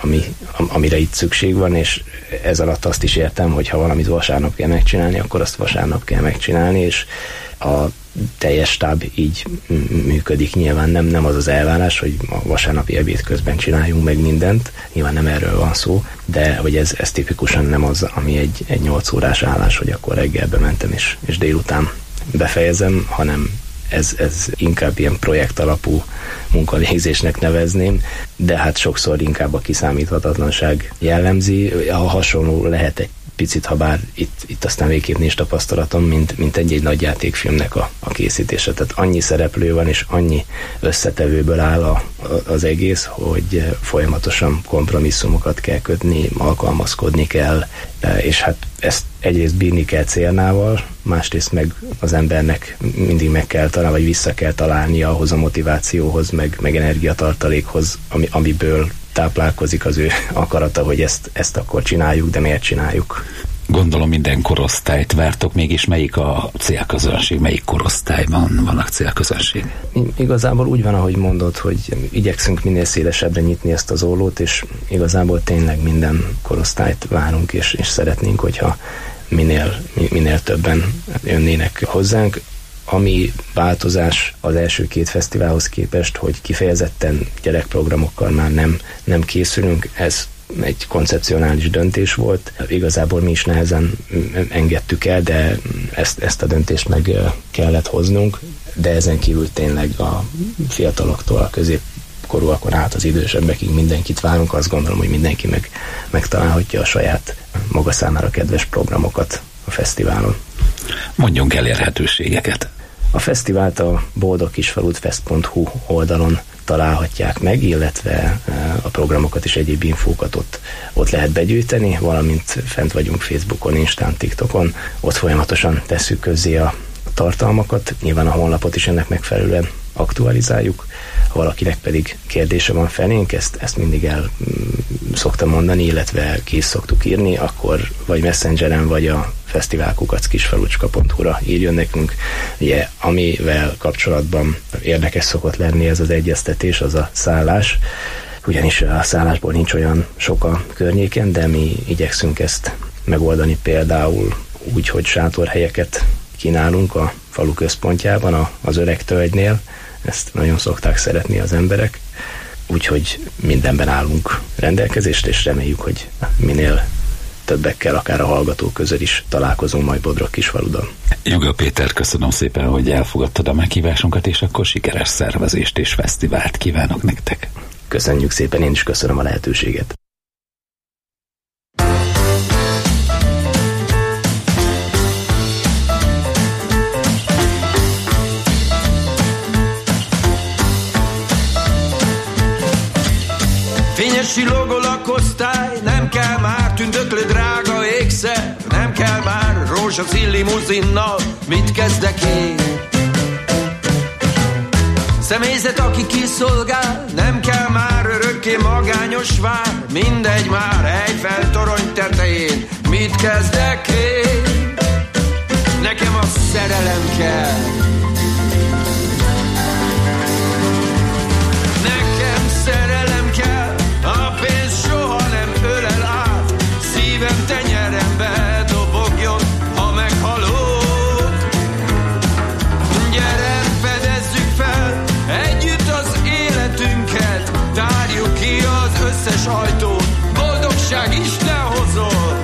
amire itt szükség van, és ez alatt azt is értem, hogy ha valamit vasárnap kell megcsinálni, akkor azt vasárnap kell megcsinálni, és a teljes stáb így működik. Nyilván nem az az elvárás, hogy a vasárnapi ebéd közben csináljunk meg mindent, nyilván nem erről van szó, de hogy ez tipikusan nem az, ami egy 8 órás állás, hogy akkor reggel bementem és délután befejezem, hanem ez inkább ilyen projekt alapú munkavégzésnek nevezném, de hát sokszor inkább a kiszámíthatatlanság jellemzi. A hasonló lehet egy picit, ha bár itt aztán végképp nincs tapasztalatom, mint egy nagy játékfilmnek a készítése. Tehát annyi szereplő van, és annyi összetevőből áll az egész, hogy folyamatosan kompromisszumokat kell kötni, alkalmazkodni kell, és hát ezt egyrészt bírni kell célnával, másrészt meg az embernek mindig meg kell találni, vagy vissza kell találni ahhoz a motivációhoz, meg energiatartalékhoz, amiből táplálkozik az ő akarata, hogy ezt akkor csináljuk, de miért csináljuk? Gondolom minden korosztályt vártok, mégis melyik a célközönség, melyik korosztályban vannak célközönség? Igazából úgy van, ahogy mondod, hogy igyekszünk minél szélesebbre nyitni ezt az ollót, és igazából tényleg minden korosztályt várunk, és szeretnénk, hogyha minél többen jönnének hozzánk. Ami változás az első 2 fesztiválhoz képest, hogy kifejezetten gyerekprogramokkal már nem készülünk, ez egy koncepcionális döntés volt. Igazából mi is nehezen engedtük el, de ezt a döntést meg kellett hoznunk, de ezen kívül tényleg a fiataloktól a középkorúakon át az idősebbekig mindenkit várunk. Azt gondolom, hogy mindenki megtalálhatja a saját maga számára kedves programokat a fesztiválon. Mondjunk elérhetőségeket. A fesztivált a boldogkisfalutfest.hu oldalon találhatják meg, illetve a programokat és egyéb infókat ott lehet begyűjteni, valamint fent vagyunk Facebookon, Instán, TikTokon, ott folyamatosan tesszük közzé a tartalmakat, nyilván a honlapot is ennek megfelelően aktualizáljuk. Ha valakinek pedig kérdése van felénk, ezt mindig el szoktam mondani, illetve ki is szoktuk írni, akkor vagy Messengeren, vagy a fesztiválkukackisfalucska.hu-ra írjon nekünk. Ugye, amivel kapcsolatban érdekes szokott lenni ez az egyeztetés, az a szállás, ugyanis a szállásból nincs olyan sok a környéken, de mi igyekszünk ezt megoldani például úgy, hogy sátorhelyeket kínálunk a falu központjában, az Öreg Tölgynél. Ezt nagyon szokták szeretni az emberek, úgyhogy mindenben állunk rendelkezésre, és reméljük, hogy minél többekkel, akár a hallgatók közül is találkozunk majd Bodrog Kisfaludon. Juga Péter, köszönöm szépen, hogy elfogadtad a meghívásunkat, és akkor sikeres szervezést és fesztivált kívánok nektek. Köszönjük szépen, én is köszönöm a lehetőséget. silog a lakosztály, nem kell már tündöklő drága ékszer, nem kell már rózsaszín limuzinnal, mit kezdek én? Személyzet, aki kiszolgál, nem kell már örökké magányos vár, mindegy már Eiffel torony tetején, mit kezdek én? Nekem a szerelem kell. Nekem szerelem kell, a pénz soha nem ölel át, szívem tenyerembe dobogjon, ha meghalok. Gyere, fedezzük fel együtt az életünket, tárjuk ki az összes ajtót, boldogság Isten hozott.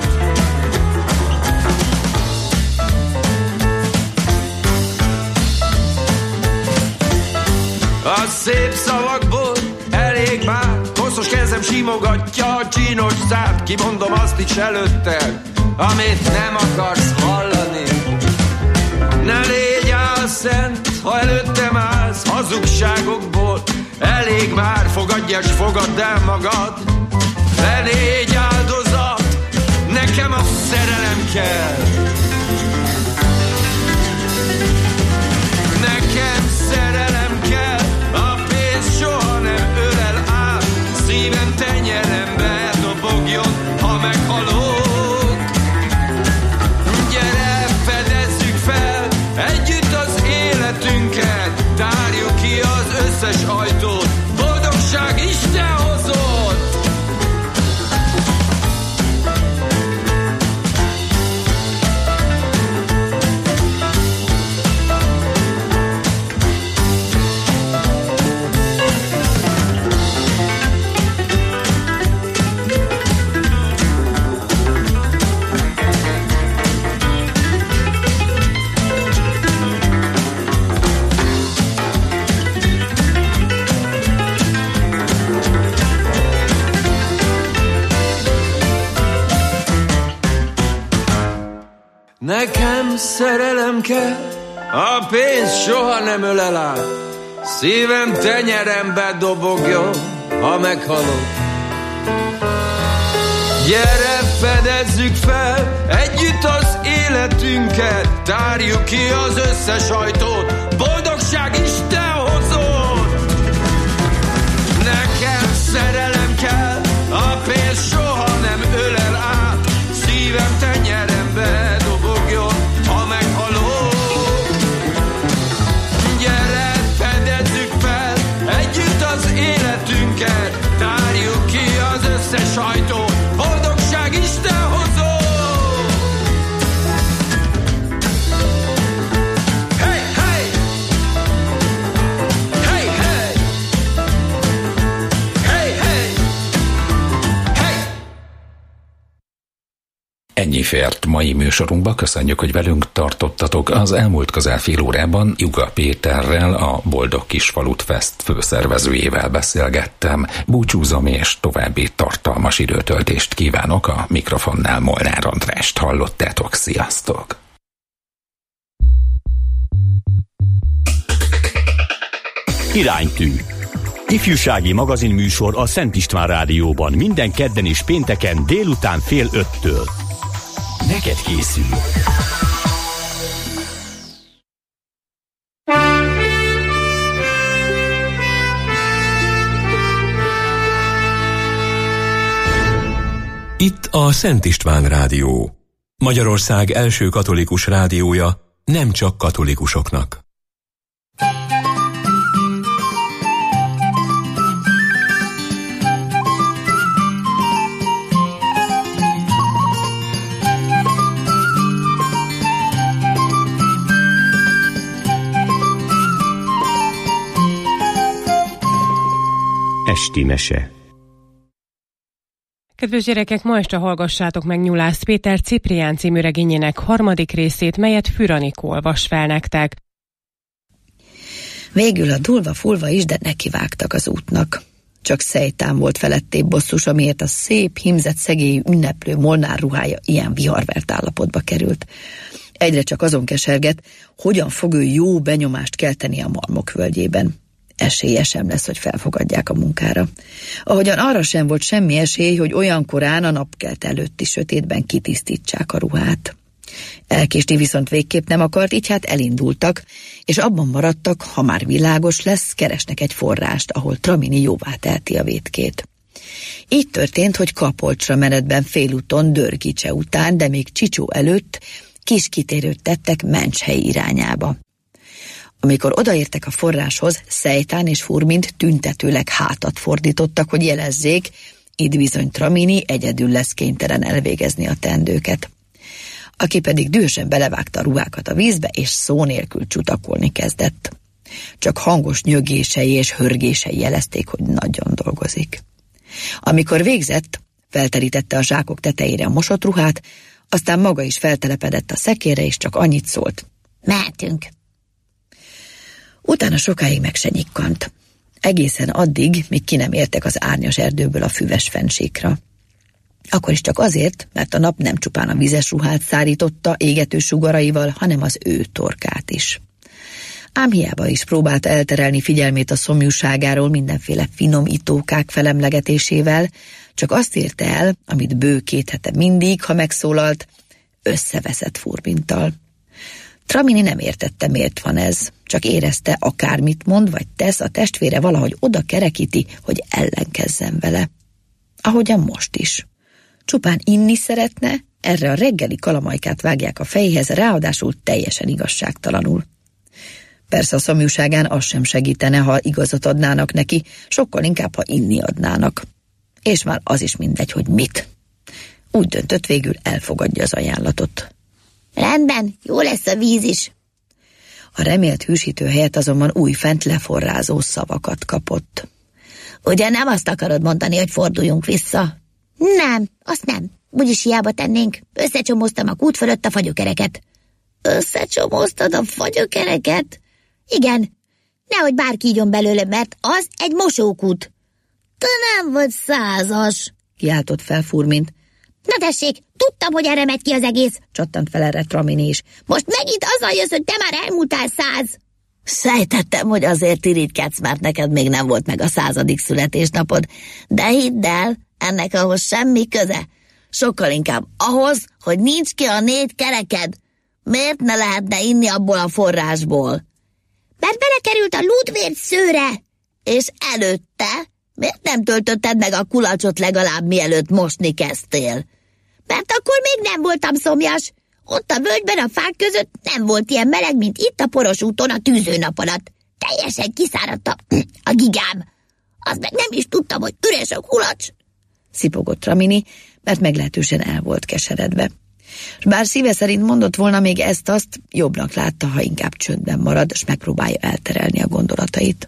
A szép szavakból elég már, koszos kezem simogatja a csínos szárt, kimondom azt is előtted, amit nem akarsz hallani. Ne légy álszent, ha előttem állsz, hazugságokból elég már, fogadj és fogadd el magad. Ne légy áldozat, nekem a szerelem kell. Nekem szerelem kell, a pénz soha nem ölel át, szívem tenyerembe dobogjon, ha meghalok. Gyere, fedezzük fel együtt az életünket, tárjuk ki az összes ajtót, boldogság Isten hozott. Nekem szerelem kell, a pénz soha nem ölel át, szívem tenyerembe dobogjon, ha meghalok. Gyere, fedezzük fel együtt az életünket, tárjuk ki az összes ajtót, boldogság Isten hozott. Nekem szerelem kell, a pénz soha nem ölel át, szívem tenyerembe dobogjon, ha meghalok. Gyere, fedezzük fel együtt az életünket, tárjuk ki az összes ajtót, boldogság Isten hozott. Hey, hey! Hey, hey! Hey, hey! Hey! Ennyi fért mai műsorunkba, köszönjük, hogy velünk tartottatok. Az elmúlt közel fél órában Juga Péterrel, a Boldog Kisfalut Fest főszervezőjével beszélgettem. Búcsúzom, és további tartalmas időtöltést kívánok. A mikrofonnál Molnár Andrást hallottátok, sziasztok! Iránytű. Ifjúsági magazinműsor a Szent István Rádióban minden kedden és pénteken délután 4:30. Neked készül. Itt a Szent István Rádió. Magyarország első katolikus rádiója, nem csak katolikusoknak. Esti mese. Kedves gyerekek, ma este hallgassátok meg Nyulász Péter Ciprián című regényének 3. részét, melyet Füranikó olvas fel nektek. Végül a dulva-fulva is, de nekivágtak az útnak. Csak Szejtán volt felettébb bosszus, amiért a szép, hímzett szegélyű ünneplő Molnár ruhája ilyen viharvert állapotba került. Egyre csak azon keserget, hogyan fog ő jó benyomást kelteni a Marmok völgyében. esélye sem lesz, hogy felfogadják a munkára. Ahogyan arra sem volt semmi esély, hogy olyan korán a napkelt előtti sötétben kitisztítsák a ruhát. Elkésni viszont végképp nem akart, így hát elindultak, és abban maradtak, ha már világos lesz, keresnek egy forrást, ahol Tramini jóvá teheti a vétkét. Így történt, hogy Kapolcsra menetben félúton Dörgicse után, de még Csicsó előtt kis kitérőt tettek Menchely irányába. Amikor odaértek a forráshoz, Szejtán és Furmint tüntetőleg hátat fordítottak, hogy jelezzék, itt bizony Tramini egyedül lesz kénytelen elvégezni a teendőket. Aki pedig dühösen belevágta a ruhákat a vízbe, és szó nélkül csutakolni kezdett. Csak hangos nyögései és hörgései jelezték, hogy nagyon dolgozik. Amikor végzett, felterítette a zsákok tetejére a mosott ruhát, aztán maga is feltelepedett a szekérre, és csak annyit szólt: mehetünk. Utána sokáig meg se nyikkant. Egészen addig, míg ki nem értek az árnyas erdőből a füves fennsíkra. Akkor is csak azért, mert a nap nem csupán a vizes ruhát szárította égető sugaraival, hanem az ő torkát is. Ám hiába is próbálta elterelni figyelmét a szomjúságáról mindenféle finom itókák felemlegetésével, csak azt érte el, amit bő 2 hete mindig, ha megszólalt, összeveszett Furminttal. Tramini nem értette, miért van ez, csak érezte, akármit mond vagy tesz, a testvére valahogy oda kerekíti, hogy ellenkezzen vele. Ahogyan most is. Csupán inni szeretne, erre a reggeli kalamajkát vágják a fejéhez, ráadásul teljesen igazságtalanul. Persze a szomjúságán az sem segítene, ha igazat adnának neki, sokkal inkább, ha inni adnának. És már az is mindegy, hogy mit. Úgy döntött, végül elfogadja az ajánlatot. Rendben, jó lesz a víz is. A remélt hűsítő helyett azonban újfent leforrázó szavakat kapott. Ugye nem azt akarod mondani, hogy forduljunk vissza? Nem, azt nem. Úgyis hiába tennénk. Összecsomóztam a kút fölött a fagyökereket. Összecsomóztad a fagyökereket? Igen. Nehogy bárki ígyon belőle, mert az egy mosókút. Te nem vagy 100-as, kiáltott fel Furmint. Na tessék, tudtam, hogy erre megy ki az egész, csattant fel erre Tramini is. Most megint azzal jössz, hogy te már elmúltál 100. Sejtettem, hogy azért irigykedsz, mert neked még nem volt meg a 100. születésnapod. De hidd el, ennek ahhoz semmi köze. Sokkal inkább ahhoz, hogy nincs ki a 4 kereked. Miért ne lehetne inni abból a forrásból? Mert belekerült a lúdvért szőre. És előtte miért nem töltötted meg a kulacsot legalább mielőtt mosni kezdtél? Mert akkor még nem voltam szomjas. Ott a völgyben a fák között nem volt ilyen meleg, mint itt a poros úton a tűzőnap alatt. Teljesen kiszáradt a gigám. Az meg nem is tudtam, hogy üres a kulacs. Szipogott Tramini, mert meglehetősen el volt keseredve. S bár szíve szerint mondott volna még ezt-azt, jobbnak látta, ha inkább csöndben marad, és megpróbálja elterelni a gondolatait.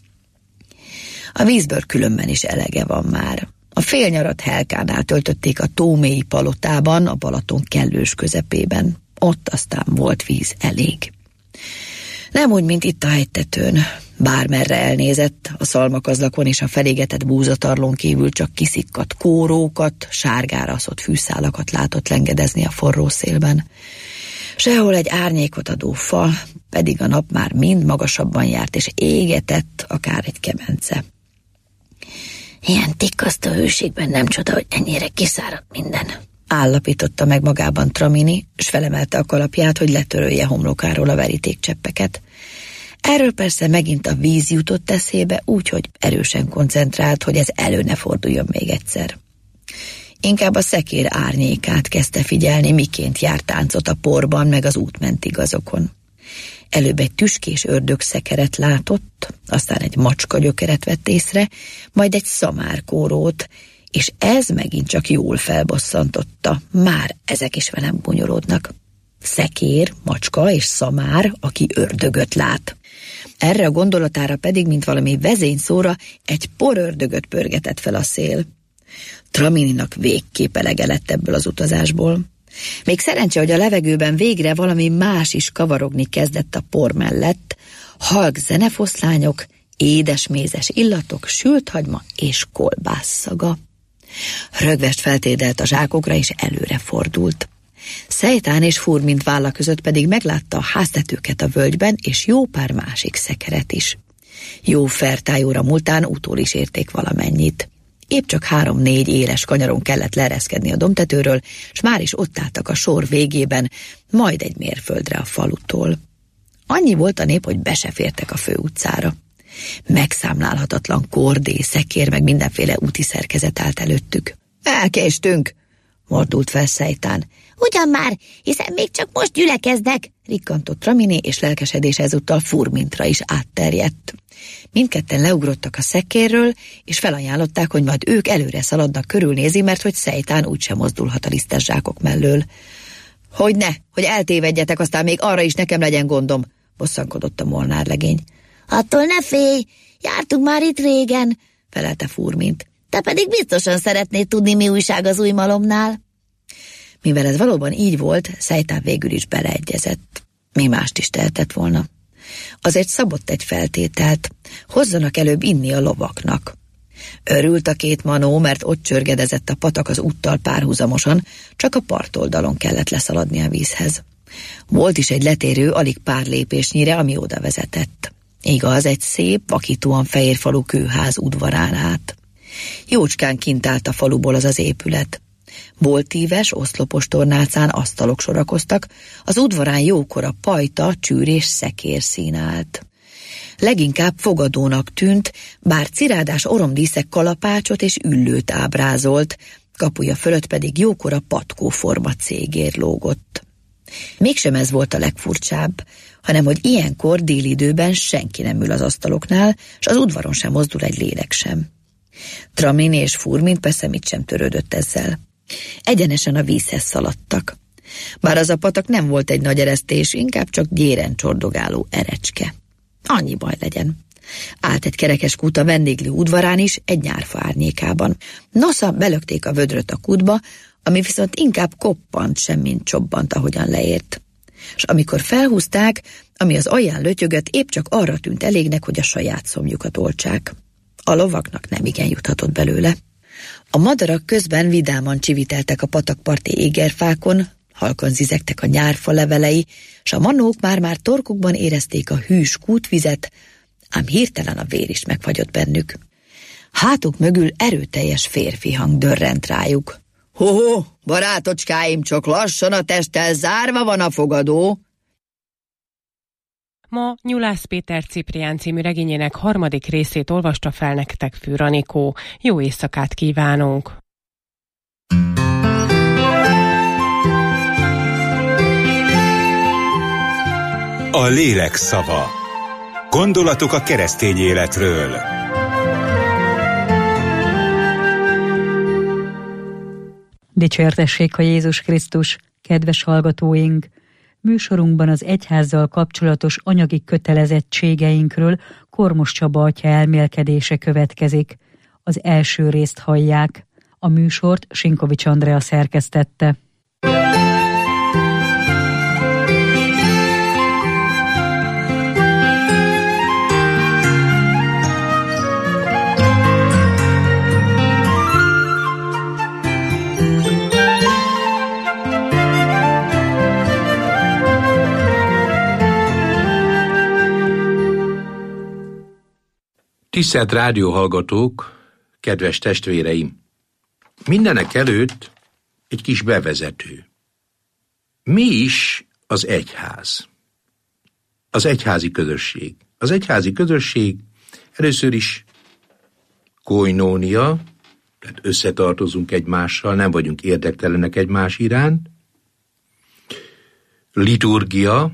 A vízből különben is elege van már. A félnyarat Helkánál töltötték a tómélyi palotában, a Balaton kellős közepében. Ott aztán volt víz elég. Nem úgy, mint itt a hegytetőn. Bármerre elnézett, a szalmakazlakon és a felégetett búzatarlón kívül csak kiszikkadt kórókat, sárgára aszott fűszálakat látott lengedezni a forró szélben. Sehol egy árnyékot adó fa, pedig a nap már mind magasabban járt, és égetett akár egy kemence. Ilyen tikkasztó hőségben nem csoda, hogy ennyire kiszáradt minden, állapította meg magában Tramini, s felemelte a kalapját, hogy letörölje homlokáról a verítékcseppeket. Erről persze megint a víz jutott eszébe, úgyhogy erősen koncentrált, hogy ez elő ne forduljon még egyszer. Inkább a szekér árnyékát kezdte figyelni, miként járt táncot a porban, meg az útmenti gazokon. Előbb egy tüskés ördögszekeret látott, aztán egy macska gyökeret vett észre, majd egy szamárkórót, és ez megint csak jól felbosszantotta, már ezek is velem bunyorodnak. Szekér, macska és szamár, aki ördögöt lát. Erre a gondolatára pedig, mint valami vezényszóra, egy porördögöt pörgetett fel a szél. Tramininak végképp elege lett ebből az utazásból. Még szerencse, hogy a levegőben végre valami más is kavarogni kezdett a por mellett, halk zenefoszlányok, édesmézes illatok, sült hagyma és kolbászaga. Rögvest feltérdelt a zsákokra, és előre fordult. Szejtán és Furmint válla között pedig meglátta a háztetőket a völgyben, és jó pár másik szekeret is. Jó fertájóra múltán utól is érték valamennyit. Épp csak 3-4 éles kanyaron kellett leereszkedni a domtetőről, s már is ott álltak a sor végében, majd egy mérföldre a falutól. Annyi volt a nép, hogy be se fértek a főutcára. Megszámlálhatatlan kordé, szekér, meg mindenféle úti szerkezet állt előttük. Elkéstünk, mordult fel Szejtán. Ugyan már, hiszen még csak most gyülekeznek, rikkantott Ramini, és lelkesedés ezúttal Furmintra is átterjedt. Mindketten leugrottak a szekérről, és felajánlották, hogy majd ők előre szaladnak körülnézi, mert hogy Szejtán úgysem mozdulhat a lisztes zsákok mellől. Hogyne, hogy eltévedjetek, aztán még arra is nekem legyen gondom, bosszankodott a molnárlegény. Attól ne félj, jártunk már itt régen, felelte Furmint. Te pedig biztosan szeretnéd tudni, mi újság az új malomnál. Mivel ez valóban így volt, Szejtán végül is beleegyezett. Mi mást is tehetett volna. Azért szabott egy feltételt, hozzanak előbb inni a lovaknak. Örült a két manó, mert ott csörgedezett a patak az úttal párhuzamosan, csak a partoldalon kellett leszaladni a vízhez. Volt is egy letérő alig pár lépésnyire, ami oda vezetett. Igaz, egy szép, vakítóan fehér falu kőház udvarán át. Jócskán kint állt a faluból az épület. Boltíves, oszlopos tornácán asztalok sorakoztak, az udvarán jókora pajta, csűr és szekér szín állt. Leginkább fogadónak tűnt, bár cirádás oromdíszek kalapácsot és üllőt ábrázolt, kapuja fölött pedig jókora patkóforma cégér lógott. Mégsem ez volt a legfurcsább, hanem hogy ilyenkor délidőben senki nem ül az asztaloknál, s az udvaron sem mozdul egy lélek sem. Tramini és Furmint persze mit sem törődött ezzel. Egyenesen a vízhez szaladtak. Bár az a patak nem volt egy nagy eresztés, inkább csak gyéren csordogáló erecske. Annyi baj legyen. Állt egy kerekes kút a vendéglő udvarán is, egy nyárfa árnyékában. Nosza belökték a vödröt a kútba, ami viszont inkább koppant, semmint csobbant, ahogyan leért. És amikor felhúzták, ami az alján lötyögött, épp csak arra tűnt elégnek, hogy a saját szomjukat oltsák. A lovaknak nem igen juthatott belőle. A madarak közben vidáman csiviteltek a patakparti égerfákon, halkan zizegtek a nyárfa levelei, s a manók már torkukban érezték a hűs kútvizet, ám hirtelen a vér is megfagyott bennük. Hátuk mögül erőteljes férfi hang dörrent rájuk. Ho-ho, barátocskáim, csak lassan a testtel zárva van a fogadó. Ma Nyulász Péter Ciprián című regényének 3. részét olvasta fel nektek Fűr Anikó. Jó éjszakát kívánunk! A lélek szava. Gondolatok a keresztény életről. Dicsértessék a Jézus Krisztus, kedves hallgatóink! Műsorunkban az egyházzal kapcsolatos anyagi kötelezettségeinkről Kormos Csaba atya elmélkedése következik. Az első részt hallják. A műsort Sinkovics Andrea szerkesztette. Tisztelt rádióhallgatók, kedves testvéreim! Mindenek előtt egy kis bevezető. Mi is az egyház? Az egyházi közösség. Az egyházi közösség először is koinónia, tehát összetartozunk egymással, nem vagyunk érdektelenek egymás iránt. Liturgia,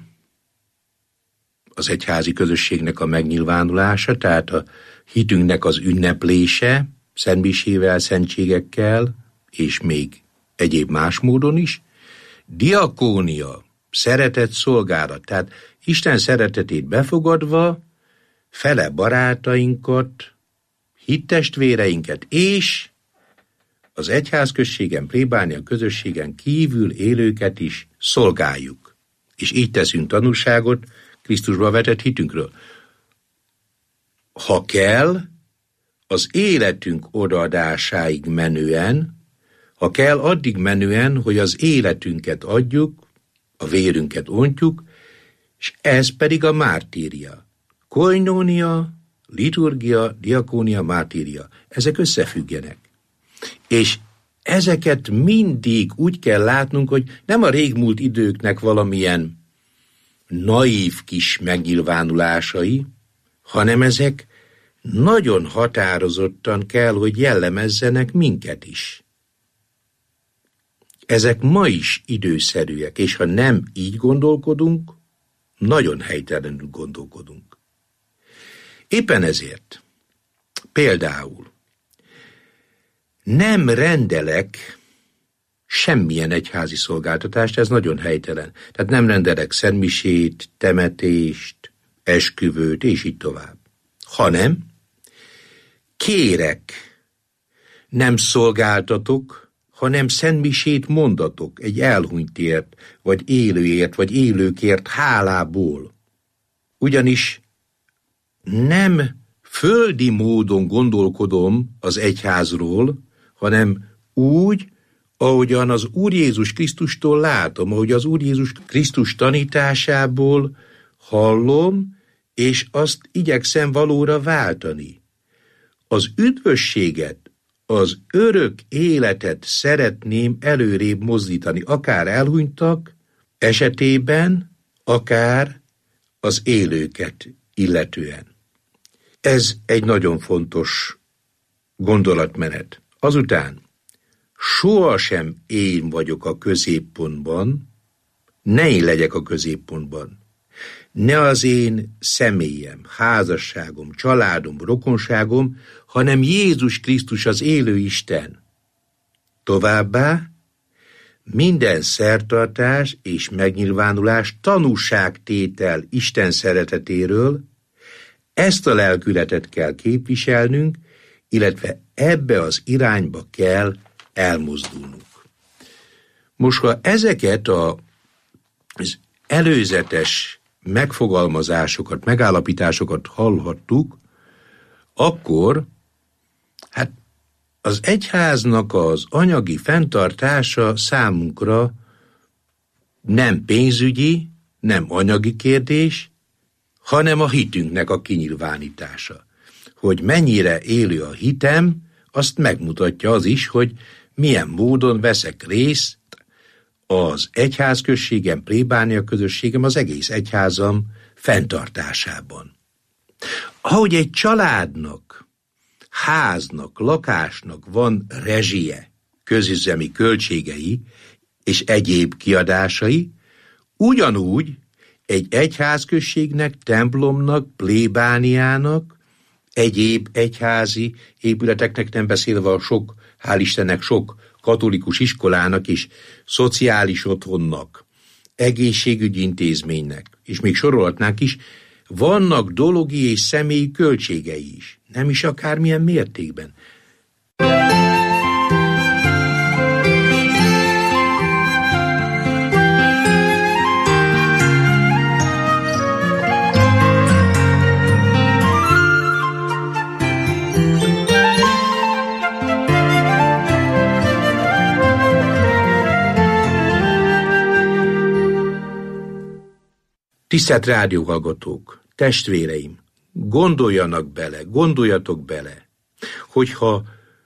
az egyházi közösségnek a megnyilvánulása, tehát a hitünknek az ünneplése, szentmisével, szentségekkel, és még egyéb más módon is. Diakónia, szeretet szolgálat, tehát Isten szeretetét befogadva, fele barátainkat, hittestvéreinket, és az egyházközségen, plébánia közösségen kívül élőket is szolgáljuk. És így teszünk tanúságot Krisztusba vetett hitünkről. Ha kell, az életünk odaadásáig menően, ha kell addig menően, hogy az életünket adjuk, a vérünket ontjuk, és ez pedig a mártíria. Koinónia, liturgia, diakónia, mártíria. Ezek összefüggenek. És ezeket mindig úgy kell látnunk, hogy nem a régmúlt időknek valamilyen naív kis megnyilvánulásai, hanem ezek nagyon határozottan kell, hogy jellemezzenek minket is. Ezek ma is időszerűek, és ha nem így gondolkodunk, nagyon helytelenül gondolkodunk. Éppen ezért például nem rendelek semmilyen egyházi szolgáltatást, ez nagyon helytelen. Tehát nem rendelek szentmisét, temetést, esküvőt, és így tovább. Hanem kérek, nem szolgáltatok, hanem szentmisét mondatok egy elhunytért, vagy élőért, vagy élőkért hálából. Ugyanis nem földi módon gondolkodom az egyházról, hanem úgy, ahogyan az Úr Jézus Krisztustól látom, ahogy az Úr Jézus Krisztus tanításából hallom, és azt igyekszem valóra váltani. Az üdvösséget, az örök életet szeretném előrébb mozdítani, akár elhunytak esetében, akár az élőket illetően. Ez egy nagyon fontos gondolatmenet. Azután sohasem én vagyok a középpontban, ne én legyek a középpontban. Ne az én személyem, házasságom, családom, rokonságom, hanem Jézus Krisztus az élő Isten. Továbbá minden szertartás és megnyilvánulás tanúságtétel Isten szeretetéről, ezt a lelkületet kell képviselnünk, illetve ebbe az irányba kell elmozdulnunk. Most, ha ezeket az előzetes megfogalmazásokat, megállapításokat hallhattuk, akkor az egyháznak az anyagi fenntartása számunkra nem pénzügyi, nem anyagi kérdés, hanem a hitünknek a kinyilvánítása. Hogy mennyire élő a hitem, azt megmutatja az is, hogy milyen módon veszek részt az egyházközségem, plébánia közösségem, az egész egyházam fenntartásában. Ahogy egy családnak, háznak, lakásnak van rezsie, közüzemi költségei és egyéb kiadásai, ugyanúgy egy egyházközségnek, templomnak, plébániának, egyéb egyházi épületeknek, nem beszélve a sok, hál' Istennek, sok katolikus iskolának és szociális otthonnak, egészségügyi intézménynek, és még sorolhatnánk is, vannak dologi és személyi költségei is, nem is akármilyen mértékben. Tisztelt rádióhallgatók, testvéreim, gondoljatok bele, hogyha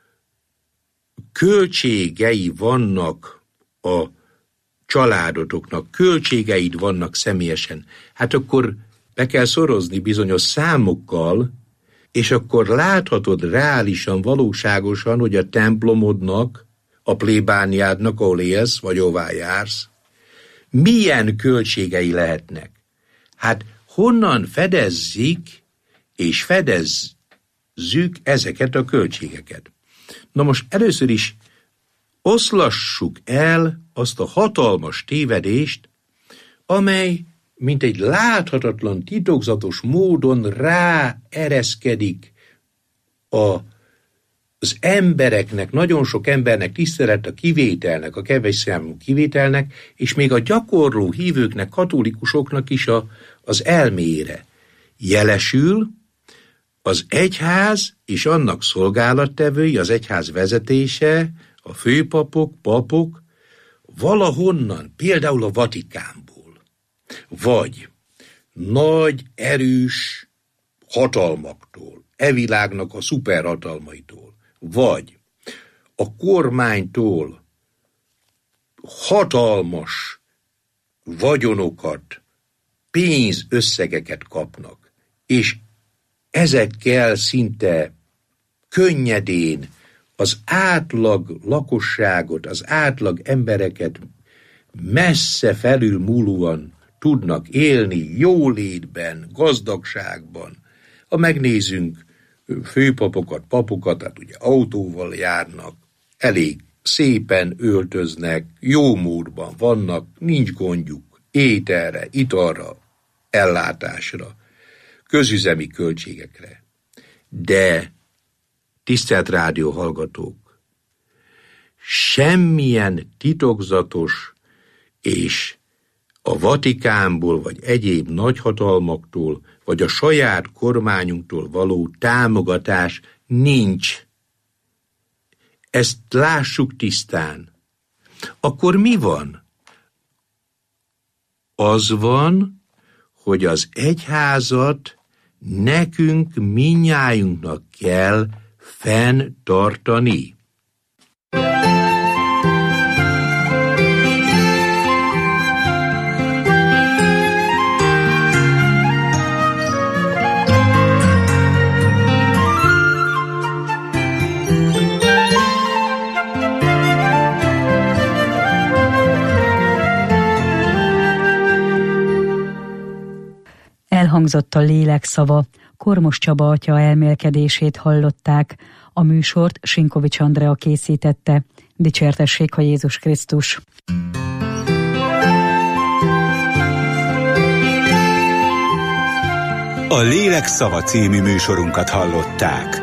költségei vannak a családotoknak, költségeid vannak személyesen, hát akkor be kell szorozni bizonyos számokkal, és akkor láthatod reálisan, valóságosan, hogy a templomodnak, a plébániádnak, ahol élsz, vagy ahová jársz, milyen költségei lehetnek. Hát honnan fedezzük és fedezzük ezeket a költségeket? Na most először is oszlassuk el azt a hatalmas tévedést, amely mint egy láthatatlan, titokzatos módon ráereszkedik az embereknek, nagyon sok embernek tisztelet a kivételnek, a kevés számú kivételnek, és még a gyakorló hívőknek, katolikusoknak is az elméjére. Jelesül az egyház és annak szolgálattevői, az egyház vezetése, a főpapok, papok, valahonnan, például a Vatikánból, vagy nagy, erős, hatalmaktól, világnak a szuperhatalmaitól, vagy a kormánytól hatalmas vagyonokat, pénzösszegeket kapnak, és ezekkel szinte könnyedén az átlag lakosságot, az átlag embereket messze felülmúlóan tudnak élni jólétben, gazdagságban. Ha megnézzünk főpapokat, papokat, tehát ugye autóval járnak, elég szépen öltöznek, jó módban vannak, nincs gondjuk ételre, italra, ellátásra, közüzemi költségekre. De, tisztelt rádióhallgatók, semmilyen titokzatos és a Vatikánból, vagy egyéb nagyhatalmaktól, vagy a saját kormányunktól való támogatás nincs. Ezt lássuk tisztán. Akkor mi van? Az van, hogy az egyházat nekünk mindnyájunknak kell fenntartani. Elhangzott a lélek szava, Kormos Csaba atya elmélkedését hallották. A műsort Sinkovics Andrea készítette. Dicsértessék a Jézus Krisztus! A Lélek szava című műsorunkat hallották.